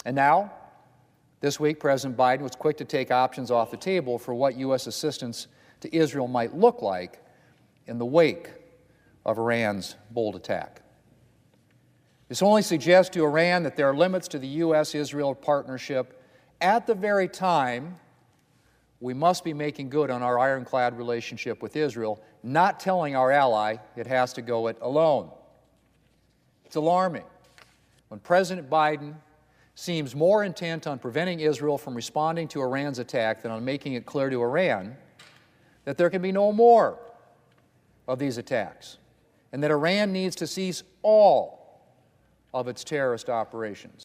And now, this week, President Biden was quick to take options off the table for what U.S. assistance to Israel might look like in the wake of Iran's bold attack. This only suggests to Iran that there are limits to the U.S.-Israel partnership at the very time we must be making good on our ironclad relationship with Israel, not telling our ally it has to go it alone. It's alarming when President Biden seems more intent on preventing Israel from responding to Iran's attack than on making it clear to Iran that there can be no more of these attacks, and that Iran needs to cease all of its terrorist operations.